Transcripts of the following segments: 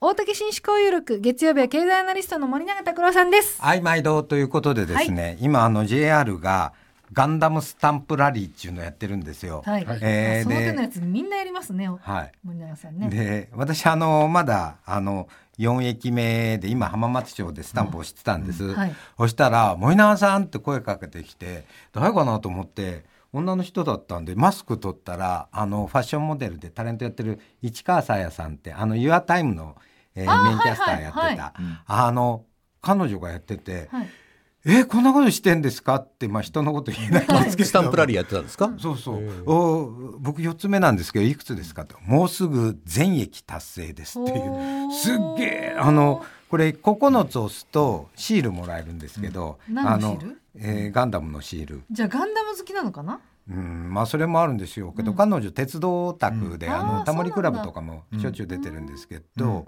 大竹新思考有力、月曜日は経済アナリストの森永卓郎さんです。 はい、毎度ということでですね、今JR がガンダムスタンプラリーっていうのをやってるんですよ。 はい、その手のやつみんなやりますね、 はい、 森永さんね。 で、私まだ4駅目で今浜松町でスタンプを押してたんです、そしたら森永さんって声かけてきて、誰かなと思って女の人だったんでマスク取ったらファッションモデルでタレントやってる市川紗耶さんってユアタイムのメインキャスターやってた、彼女がやってて、こんなことしてんですかって、人のこと言えないんですけど、 スタンプラリーやってたんですか？ そうそう、僕4つ目なんですけどいくつですかと、もうすぐ全駅達成ですっていう、すっげえこれ9つ押すとシールもらえるんですけど、 何のシール？ ガンダムのシール。 じゃあガンダム好きなのかな？ それもあるんですよけど、彼女鉄道オタクで、タモリクラブとかもしょっちゅう出てるんですけど、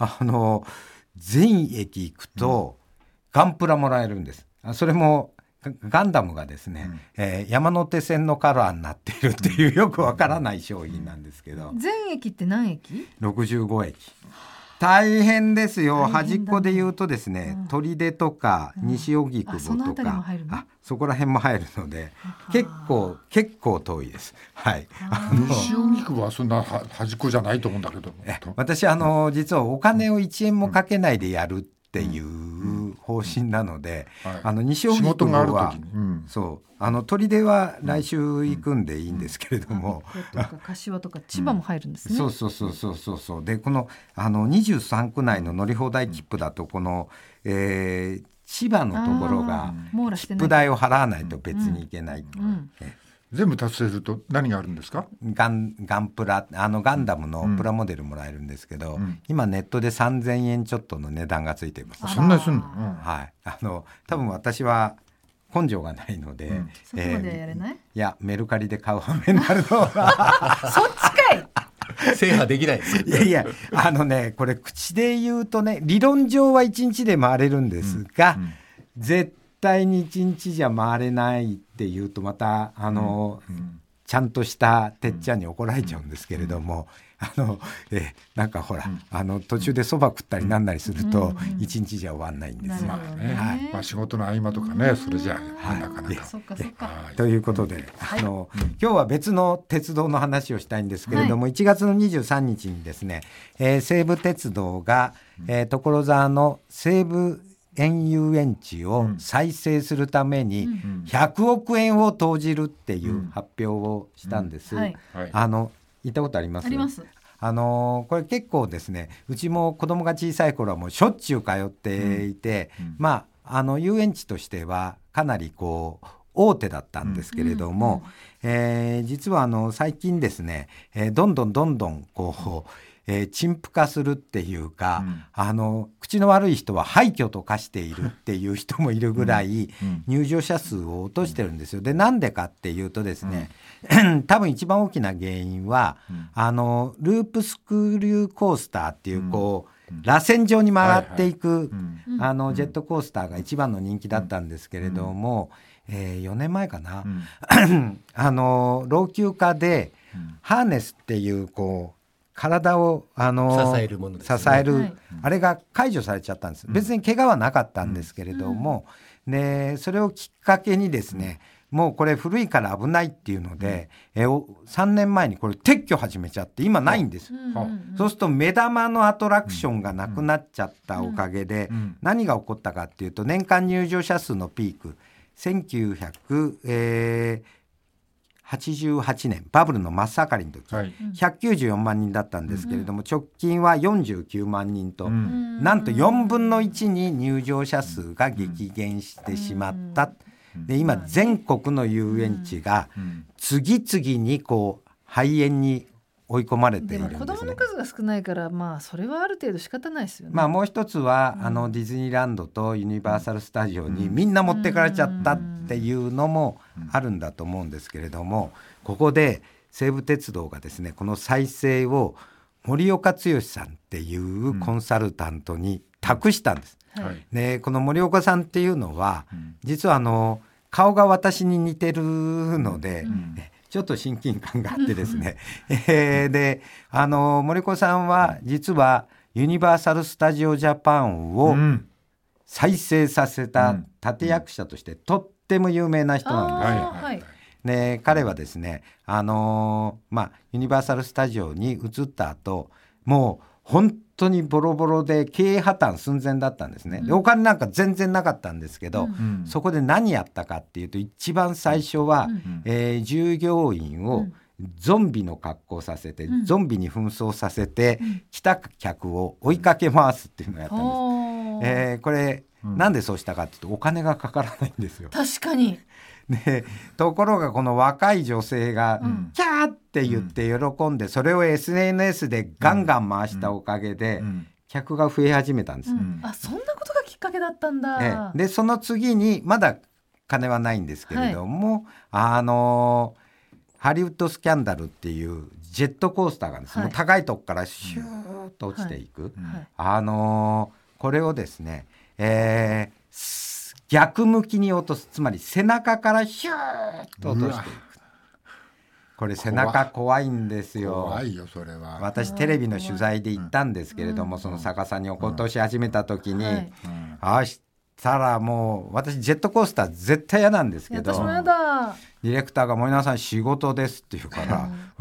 全駅行くとガンプラもらえるんです。それもガンダムがですね、山手線のカラーになっているっていうよくわからない商品なんですけど、 全駅って何駅 ？65駅。大変ですよ。端っこで言うとですね、取手とか西荻窪とか、そこら辺も入るので結構遠いです。はい。 西荻窪はそんな端っこじゃないと思うんだけど、 私実はお金を1円もかけないでやるっていう方針なので、西荻窪はそう取手は来週行くんでいいんですけれども、 柏とか千葉も入るんですね。 そうで、この23区内の乗り放題切符だとこの、千葉のところが切符代を払わないと別に行けない。 全部達成すると何があるんですか？ ガンプラガンダムのプラモデルもらえるんですけど、今ネットで3000円ちょっとの値段がついています。 そんなにすんの？ はい。多分私は根性がないので、 そこまでやれない？ いやメルカリで買う羽目になるのがそっちかい。 制覇できないですよ。 いやこれ口で言うとね、理論上は1日で回れるんですが、絶対に1日じゃ回れないっていうとまたちゃんとしたてっちゃんに怒られちゃうんですけれども、なんかほら途中でそば食ったりなんなりすると1日じゃ終わんないんですよ。 仕事の合間とかね、それじゃなかなか。 ということで今日は別の鉄道の話をしたいんですけれども、1月の23日にですね、西武鉄道が所沢の西武園遊園地を再生するために100億円を投じるっていう発表をしたんです。行ったことあります？ あります。 これ結構ですね、うちも子供が小さい頃はもうしょっちゅう通っていて、遊園地としてはかなり大手だったんですけれども、実は最近ですね、どんどん陳腐化するっていうか、口の悪い人は廃墟と化しているっていう人もいるぐらい入場者数を落としてるんですよ。で、なんでかっていうとですね、多分一番大きな原因はループスクリューコースターっていう螺旋状に曲がっていくジェットコースターが一番の人気だったんですけれども、4年前かな、老朽化でハーネスっていう体を支えるものですね。 支える、あれが解除されちゃったんです。別に怪我はなかったんですけれども、でそれをきっかけにですね、もうこれ古いから危ないっていうので、3年前にこれ撤去始めちゃって今ないんです。そうすると目玉のアトラクションがなくなっちゃったおかげで、何が起こったかっていうと、年間入場者数のピーク1988年バブルの真っ盛りの時、194万人だったんですけれども、直近は49万人と、なんと4分の1に入場者数が激減してしまった。で、今全国の遊園地が次々に廃園に追い込まれているんですね。 でも子供の数が少ないから、それはある程度仕方ないですよね。 もう一つは、ディズニーランドとユニバーサルスタジオにみんな持ってかれちゃったっていうのもあるんだと思うんですけれども、ここで西武鉄道がですね、この再生を森岡剛さんっていうコンサルタントに託したんです。で、この森岡さんっていうのは、実は顔が私に似てるので、ちょっと親近感があってですね、で森子さんは実はユニバーサル・スタジオ・ジャパンを再生させた立役者としてとっても有名な人なんですよ。 はい。 で彼はですね、ユニバーサル・スタジオに移った後、もう本当にボロボロで経営破綻寸前だったんですね。でお金なんか全然なかったんですけど、そこで何やったかっていうと、一番最初は、従業員をゾンビの格好させて、ゾンビに扮装させて、来た客を追いかけ回すっていうのをやったんです。これ、なんでそうしたかっていうと、お金がかからないんですよ。 確かに。 でところがこの若い女性がキャーって言って喜んで、それを SNS でガンガン回したおかげで客が増え始めたんです。 あ、そんなことがきっかけだったんだ。 でその次に、まだ金はないんですけれども、ハリウッドスキャンダルっていうジェットコースターがですね、もう高いとこからシューッと落ちていく、これをですね、逆向きに落とす、つまり背中からヒューッと落としていく。これ背中怖いんですよ。 怖いよそれは。 私テレビの取材で行ったんですけれども、その逆さに落っことし始めた時に、ああしたらもう私ジェットコースター絶対嫌なんですけど、 私も嫌だ。 ディレクターが森永さん仕事ですって言うから、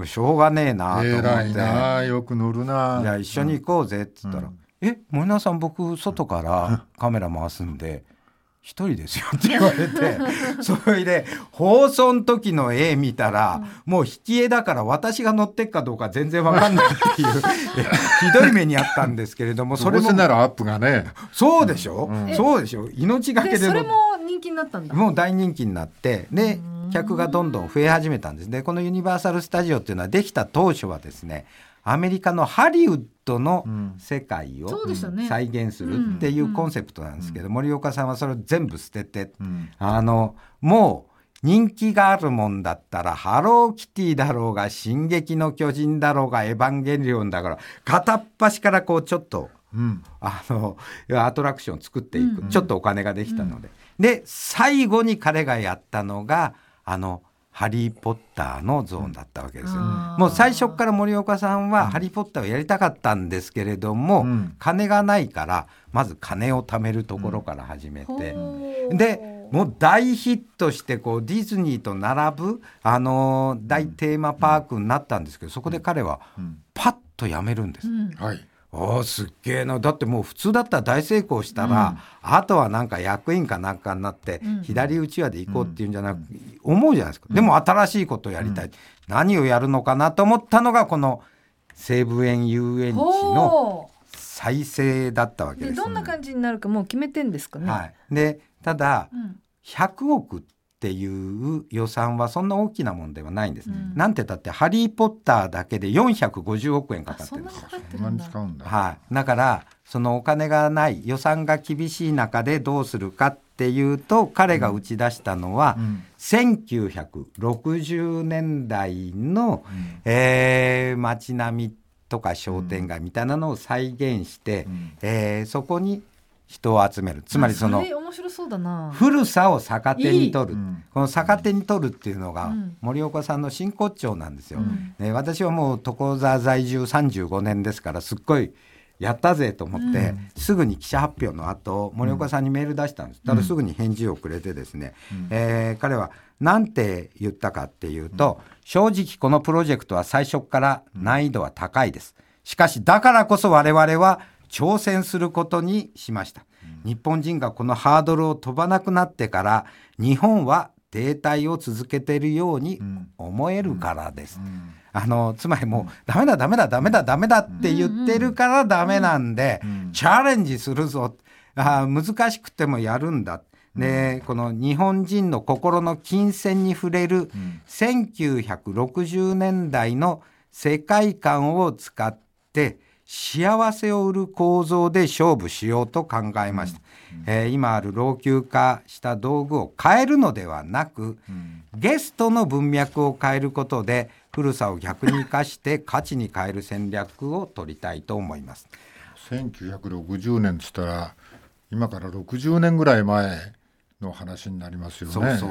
しょうがねえなと思って、 偉いな、よく乗るな、 いや一緒に行こうぜって言ったら、森永さん僕外からカメラ回すんで一人ですよって言われてそれで放送の時の絵見たら、もう引き絵だから私が乗ってっかどうか全然わかんないっていうひどい目にあったんですけれども、 それもならアップがね、 そうでしょ、そうでしょ、命がけでそれも人気になったんだ。 もう大人気になって、で客がどんどん増え始めたんです。でこのユニバーサル・スタジオっていうのはできた当初はですね、アメリカのハリウッドの世界を再現するっていうコンセプトなんですけど、森岡さんはそれを全部捨てて、もう人気があるもんだったらハローキティだろうが進撃の巨人だろうがエヴァンゲリオンだから片っ端からこうちょっと、アトラクションを作っていく、ちょっとお金ができたので、で最後に彼がやったのがハリー・ポッターのゾーンだったわけですよ。もう最初から森岡さんはハリー・ポッターをやりたかったんですけれども、金がないからまず金を貯めるところから始めて、でもう大ヒットしてこうディズニーと並ぶ大テーマパークになったんですけど、そこで彼はパッとやめるんです。すっげえな。だってもう普通だったら大成功したら、あとはなんか役員かなんかになって、左うちわで行こうっていうんじゃなく、思うじゃないですか。でも新しいことをやりたい、何をやるのかなと思ったのがこの西武園遊園地の再生だったわけです。 どんな感じになるかもう決めてんですかね。 でただ、100億っていう予算はそんな大きなもんではないんです、なんてだってハリーポッターだけで450億円かかってるんですよ。 そんなに使うんだ。 だからそのお金がない予算が厳しい中でどうするかっていうと、彼が打ち出したのは、1960年代の、街並みとか商店街みたいなのを再現して、そこに人を集める、つまりその面白そうだな、 古さを逆手に取る、この逆手に取るっていうのが森岡さんの真骨頂なんですよ、私はもう所沢在住35年ですから、すっごいやったぜと思って、すぐに記者発表の後森岡さんにメール出したんです。ただすぐに返事をくれてですね、彼はなんて言ったかっていうと、正直このプロジェクトは最初から難易度は高いです。しかしだからこそ我々は挑戦することにしました。日本人がこのハードルを飛ばなくなってから日本は停滞を続けているように思えるからです。つまりもうダメだって言ってるからダメなんで、チャレンジするぞ、難しくてもやるんだ、でこの日本人の心の金銭に触れる1960年代の世界観を使って幸せを売る構造で勝負しようと考えました。今ある老朽化した道具を変えるのではなく、ゲストの文脈を変えることで古さを逆に生かして価値に変える戦略を取りたいと思います。 1960年っつったら今から60年ぐらい前の話になりますよね。そう。で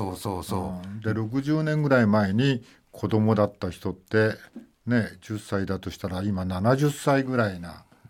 60年ぐらい前に子供だった人ってね、10歳だとしたら今70歳ぐらいな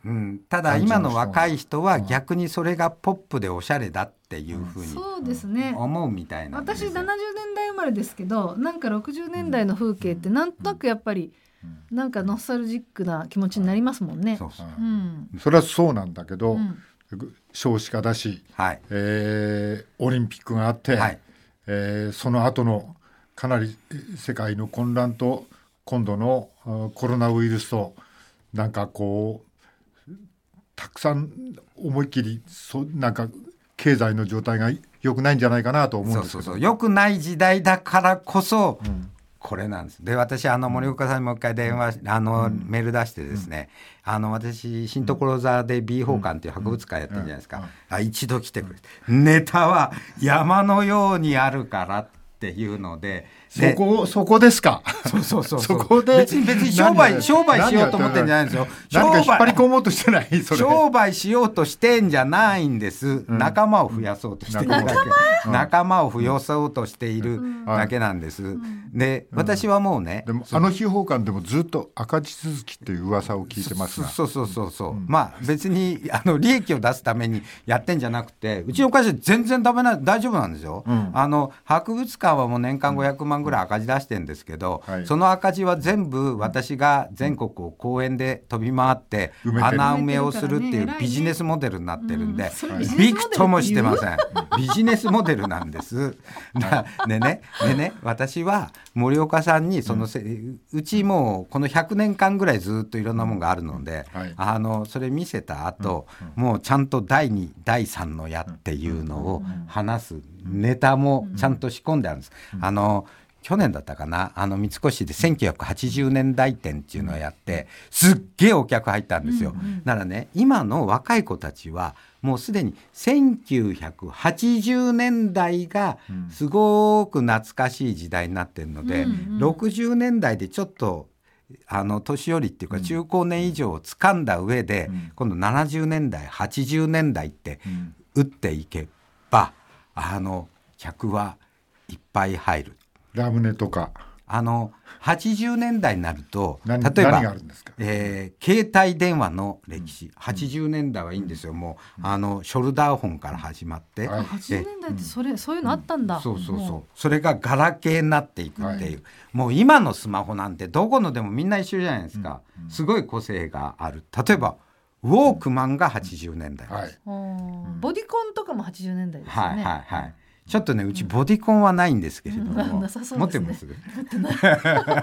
ただ今の若い人は逆にそれがポップでおしゃれだっていうふうにそうですね、 思うみたいなんですよ。 私70年代生まれですけど、なんか60年代の風景ってなんとなくやっぱりなんかノスタルジックな気持ちになりますもんね。 それはそうなんだけど、少子化だし、オリンピックがあって、その後のかなり世界の混乱と今度のコロナウイルスとなんかこうたくさん思いっきりなんか経済の状態が良くないんじゃないかなと思うんですけど、 良くない時代だからこそ、これなんです。で、私森岡さんにもう一回電話メール出してですね、私新所沢で B 宝館っていう博物館やってるじゃないですか、一度来てくれて、ネタは山のようにあるからっていうので、 そこですか。 そうそこで別に商売しようと思ってんじゃないんですよ。 何か引っ張り込もうとしてない。それ商売しようとしてんじゃないんです、仲間を増やそうとしているだけ、仲間を増やそうとしているだけなんです、で私はもうね、 でも秘宝館でもずっと赤字続きっていう噂を聞いてますが、 まあ別に利益を出すためにやってんじゃなくて、うちの会社全然大丈夫なんですよ、博物館はもう年間500万ぐらい赤字出してるんですけど、その赤字は全部私が全国を公園で飛び回って穴埋めをするっていうビジネスモデルになってるんで、びくともしてません。ビジネスモデルなんですでね、私は森岡さんにうちもうこの100年間ぐらいずっといろんなものがあるので、それ見せた後、もうちゃんと第2第3の矢っていうのを話すネタもちゃんと仕込んであるんです。去年だったかな、三越で1980年代展っていうのをやってすっげえお客入ったんですよ、だからね、今の若い子たちはもうすでに1980年代がすごく懐かしい時代になってるので、60年代でちょっと年寄りっていうか中高年以上を掴んだ上で、今度70年代80年代って打っていけば客はいっぱい入る。 ラムネとか 80年代になると例えば何があるんですか？ 携帯電話の歴史、80年代はいいんですよ。もうショルダーフォンから始まって、 80年代ってそういうのあったんだ、 それがガラケーになっていくっていう、もう今のスマホなんてどこのでもみんな一緒じゃないですか、すごい個性がある。例えばウォークマンが80年代です、 ボディコンとかも80年代ですよね。 ちょっとね、うちボディコンはないんですけれども、 なさそう持ってですまね。 すだ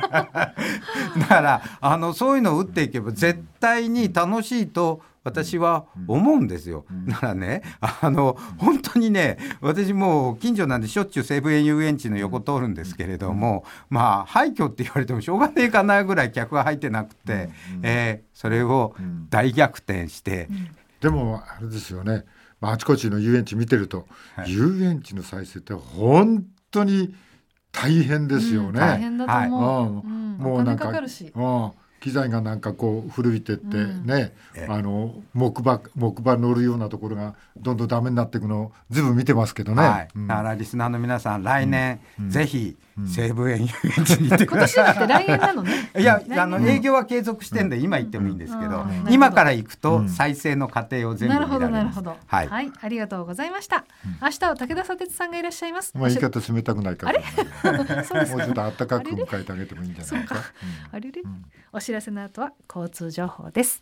からそういうのを打っていけば絶対に楽しいと私は思うんですよ、だからね、本当にね、私もう近所なんでしょっちゅう西武園遊園地の横通るんですけれども、まあ廃墟って言われてもしょうがねえかなぐらい客が入ってなくて、それを大逆転して、 でもあれですよね、あちこちの遊園地見てると、遊園地の再生って本当に大変ですよね、 大変だと思う、 もうなんかお金かかるし、 機材がなんかこう古びてってね、木馬乗るようなところがどんどんダメになっていくのをずいぶん見てますけどね、 だからリスナーの皆さん、来年、ぜひ西武園遊園地に行ってください。 今年だって来年なのね。 いや営業は継続してんで、今行ってもいいんですけど、今から行くと再生の過程を全部見られます。 なるほど、はい、ありがとうございました。明日は武田砂鉄さんがいらっしゃいます。 言い方冷たくないから、もうちょっと暖かく迎えてあげてもいいんじゃないか。 お知らせの後は交通情報です。